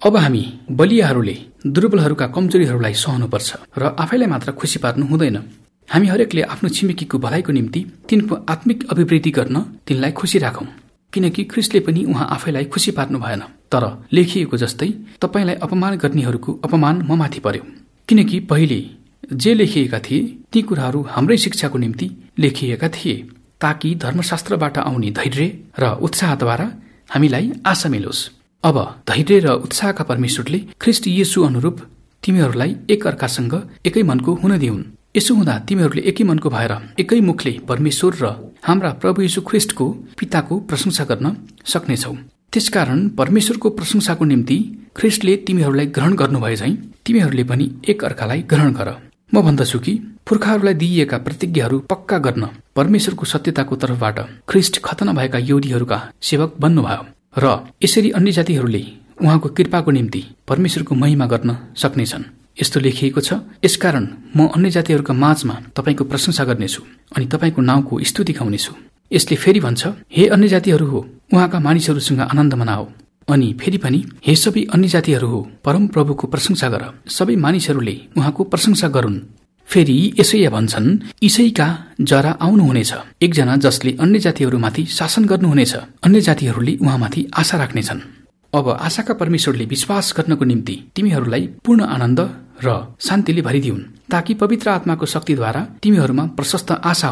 अब हामी बलियाहरूले दुर्बलहरूका कमजोरीहरूलाई सहनुपर्छ र आफैलाई मात्र खुसी पार्नु हुँदैन। हामी हरेकले आफ्नो छिमेकीको भलाइको निम्ति तिनको आत्मिक अभिवृद्धि गर्न तिनलाई खुसी राखौं, किनकि ख्रीष्टले पनि उहाँ आफैलाई खुसी पार्नु भएन। तर लेखिएको जस्तै तपाईलाई अपमान गर्नेहरूको अपमान ममाथि पर्यो, किनकि पहिले जे लेखिएका थिए ती कुराहरू हाम्रै शिक्षाको निम्ति लेखिएका थिए, ताकि धर्मशास्त्रबाट आउने धैर्य र उत्साहद्वारा हामीलाई आशा मिलोस्। अब धैर्य र उत्साहका परमेश्वरले ख्रीष्ट येशू अनुरूप तिमीहरूलाई एक अर्कासँग एकै मनको हुन दिउन्। यसो हुँदा तिमीहरूले एकै मनको भएर एकै मुखले परमेश्वर र हाम्रा प्रभु येशू ख्रीष्टको पिताको प्रशंसा गर्न सक्नेछौ। त्यसकारण परमेश्वरको प्रशंसाको निम्ति ख्रीष्टले तिमीहरूलाई ग्रहण गर्नुभए झैं तिमीहरूले पनि एक अर्कालाई ग्रहण गर। म भन्दछु कि पुर्खाहरूलाई दिइएका प्रतिज्ञाहरू पक्का गर्न परमेश्वरको सत्यताको तर्फबाट ख्रीष्ट खतना भएका यहुदीहरूका सेवक बन्नुभयो र यसरी अन्य जातिहरूले उहाँको कृपाको निम्ति परमेश्वरको महिमा गर्न सक्नेछन्। यस्तो लेखिएको छ, यसकारण म अन्य जातिहरूका माझमा तपाईको प्रशंसा गर्नेछु अनि तपाईको नाउँको स्तुति गाउनेछु। यसले फेरि भन्छ, हे अन्य जातिहरू हो, उहाँका मानिसहरूसँग आनन्द मनाओ। अनि फेरि पनि, हे सबै अन्य जातिहरू हो, परम प्रभुको प्रशंसा गर, सबै मानिसहरूले उहाँको प्रशंसा गरून्। फेरि यसैया भन्छन्, ईशैका जरा आउनुहुनेछ, एकजना जसले अन्य जातिहरूमाथि शासन गर्नुहुनेछ, अन्य जातिहरूले उहाँमाथि आशा राख्नेछन्। अब आशाका परमेश्वरले विश्वास गर्नको निम्ति तिमीहरूलाई पूर्ण आनन्द र शान्तिले भरिदिउन्, ताकि पवित्र आत्माको शक्तिद्वारा तिमीहरूमा प्रशस्त आशा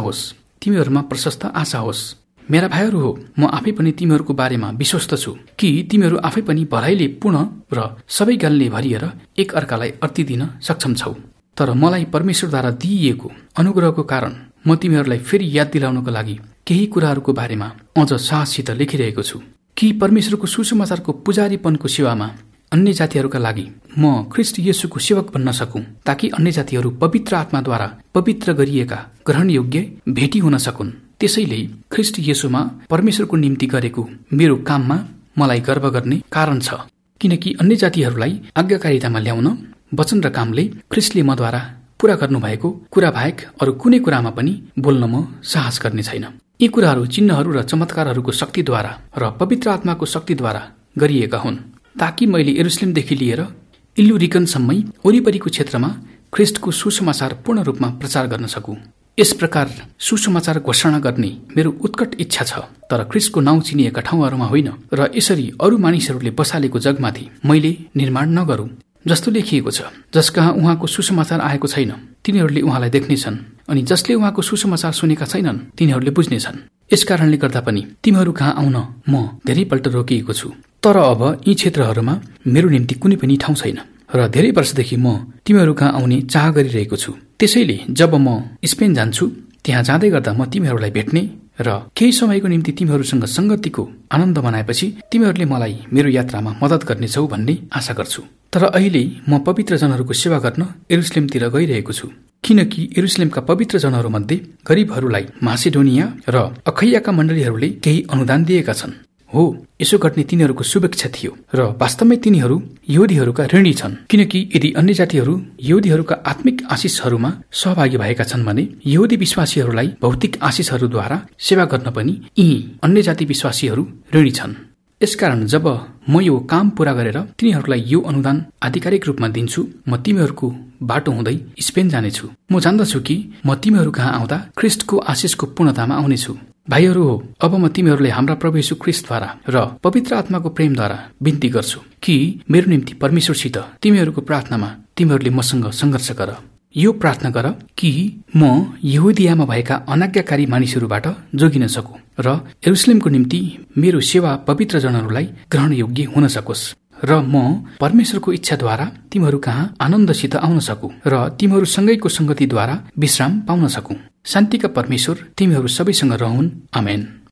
होस्। मेरा भाइहरू हो, म आफै पनि तिमीहरूको बारेमा विश्वस्त छु कि तिमीहरू आफै पनि भलाइले पूर्ण र सबै गलले भरिएर एक अर्कालाई अर्ती दिन सक्षम छौ। तर मलाई परमेश्वरद्वारा दिइएको अनुग्रहको कारण म तिमीहरूलाई फेरि याद दिलाउनको लागि केही कुराहरूको बारेमा अझ साहससित लेखिरहेको छु कि परमेश्वरको सुसमाचारको पुजारीपनको सेवामा अन्य जातिहरूका लागि म ख्रीष्ट येशूको सेवक बन्न सकूं, ताकि अन्य जातिहरू पवित्र आत्माद्वारा पवित्र गरिएका ग्रहण योग्य भेटी हुन सकुन्। त्यसैले ख्रीष्ट येशूमा परमेश्वरको निम्ति गरेको मेरो काममा मलाई गर्व गर्ने कारण छ, किनकि अन्य जातिहरूलाई आज्ञाकारितामा ल्याउन वचन र कामले ख्रीष्टले मद्वारा पूरा गर्नुभएको कुरा बाहेक अरू कुनै कुरामा पनि बोल्न म साहस गर्ने छैन। यी कुराहरू चिन्हहरू र चमत्कारहरूको शक्तिद्वारा र पवित्र आत्माको शक्तिद्वारा गरिएका हुन्, ताकि मैले यरुशलेमदेखि लिएर इल्लुरिकनसम्मै वरिपरिको क्षेत्रमा ख्रीष्टको सुसमाचार पूर्ण रूपमा प्रचार गर्न सकूं। यस प्रकार सुसमाचार घोषणा गर्ने मेरो उत्कट इच्छा छ, तर ख्रीष्टको नाउँ चिनिएका ठाउँहरूमा होइन, र यसरी अरू मानिसहरूले बसालेको जगमाथि मैले निर्माण नगरौं। जस्तो लेखिएको छ, जसकहाँ उहाँको सुसमाचार आएको छैन तिनीहरूले उहाँलाई देख्नेछन्, अनि जसले उहाँको सुसमाचार सुनेका छैनन् तिनीहरूले बुझ्नेछन्। यसकारणले गर्दा पनि तिमीहरू कहाँ आउन म धेरैपल्ट रोकिएको छु, तर अब यी क्षेत्रहरूमा मेरो निम्ति कुनै पनि ठाउँ छैन र धेरै वर्षदेखि म तिमीहरू कहाँ आउने चाह गरिरहेको छु। त्यसैले जब म स्पेन जान्छु, त्यहाँ जाँदै गर्दा म तिमीहरूलाई भेट्ने र केही समयको निम्ति तिमीहरूसँग संगतिको आनन्द मनाएपछि तिमीहरूले मलाई मेरो यात्रामा मद्दत गर्नेछौ भन्ने आशा गर्छु। तर अहिले म पवित्र जनहरूको सेवा गर्न यरुशलेमतिर गइरहेको छु, किनकि यरुशलेमका पवित्र जनहरू मध्ये गरीबहरूलाई मासेडोनिया र अखैयाका मण्डलीहरूले केही अनुदान दिएका छन्। हो, यसो गर्ने तिनीहरूको शुभेच्छा थियो र वास्तवमै तिनीहरू यहुदीहरूका ऋणी छन्, किनकि यदि अन्य जातिहरू यहुदीहरूका आत्मिक आशिषहरूमा सहभागी भएका छन् भने यहुदी विश्वासीहरूलाई भौतिक आशिषहरूद्वारा सेवा गर्न पनि यी अन्य जाति विश्वासीहरू ऋणी छन्। यसकारण जब म यो काम पूरा गरेर तिनीहरूलाई यो अनुदान आधिकारिक रूपमा दिन्छु, म तिमीहरूको बाटो हुँदै स्पेन जानेछु। म जान्दछु कि म तिमीहरू कहाँ आउँदा ख्रीष्टको आशिषको पूर्णतामा आउनेछु। भाइहरू हो, अब म तिमीहरूलाई हाम्रा प्रभु येशू ख्रीष्टद्वारा र पवित्र आत्माको प्रेमद्वारा बिन्ती गर्छु कि मेरो निम्ति परमेश्वरसित तिमीहरूको प्रार्थनामा तिमीहरूले मसँग सङ्घर्ष गर। यो प्रार्थना गर कि म यहुदियामा भएका अनाज्ञाकारी मानिसहरूबाट जोगिन सकूं र यरुशलेमको निम्ति मेरो सेवा पवित्र जनहरूलाई ग्रहण योग्य हुन सकोस्, र म परमेश्वरको इच्छाद्वारा तिमीहरू कहाँ आनन्दसित आउन सकूं र तिमीहरूसँगैको संगतिद्वारा विश्राम पाउन सकूं। शान्तिका परमेश्वर तिमीहरू सबैसँग रहून्। आमेन।